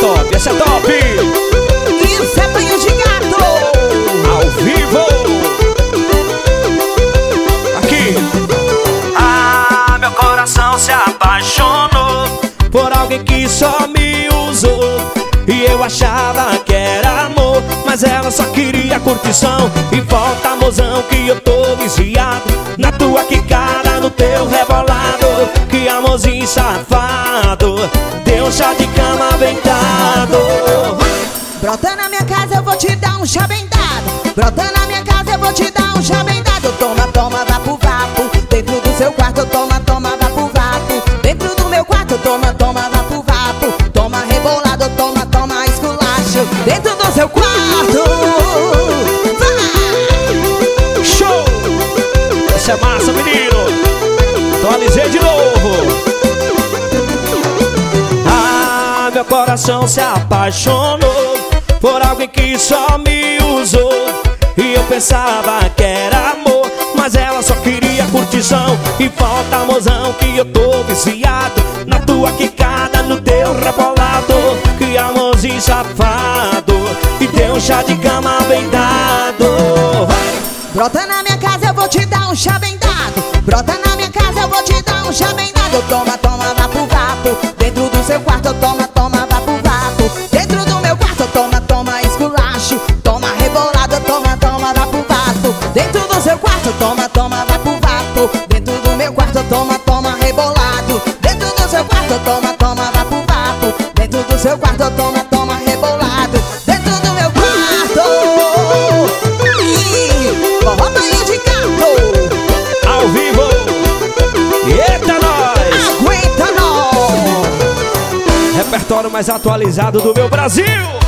top, essa é top. Isso é banho de gato. Ao vivo. Aqui. Ah, meu coração se apaixonou Por alguém que só me usou. E eu achava que era amor, mas ela só queria curtição. E volta, mozão, que eu tô viciado na tua quicada, no teu rebolado. Que amorzinho safado, deu um chá de cama bem dado. Brota na minha casa, eu vou te dar um chá bem dado. Brota na minha casa, eu vou te dar um chá bem dado. Toma, toma, vapo, vapo. Dentro do seu quarto, toma, toma, vapo, vapo. Dentro do meu quarto, toma, toma, vapo, vapo. Toma rebolado, toma, toma esculacho. Dentro do seu quarto, vai! Show! Essa é massa, menino. Atualizei de novo. Ah, meu coração se apaixonou por alguém que só me usou. E eu pensava que era amor, mas ela só queria curtição. E volta, mozão, que eu tô viciado na tua quicada, no teu rebolado. Que amorzinho safado, e deu um chá de cama bem dado. Brota na minha casa, eu vou te dar um chá bem dado. Brota na minha casa, eu vou te dar um chá bem dado. Toma, toma, vapo, vapo. Dentro do seu quarto, toma, toma, vapo, vapo. Dentro do meu quarto, toma, toma esculacho. Toma rebolado, toma, toma, vapo, vapo. Dentro do seu quarto, toma, toma, vapo, vapo. Dentro do meu quarto, toma, toma rebolado. Dentro do seu quarto, toma, toma, vapo, vapo. Dentro do seu quarto, toma, toma rebolado. Dentro do meu quarto. Forró banho de gato. Ao vivo. Eita, nós! Aguenta nós. Repertório mais atualizado do meu Brasil.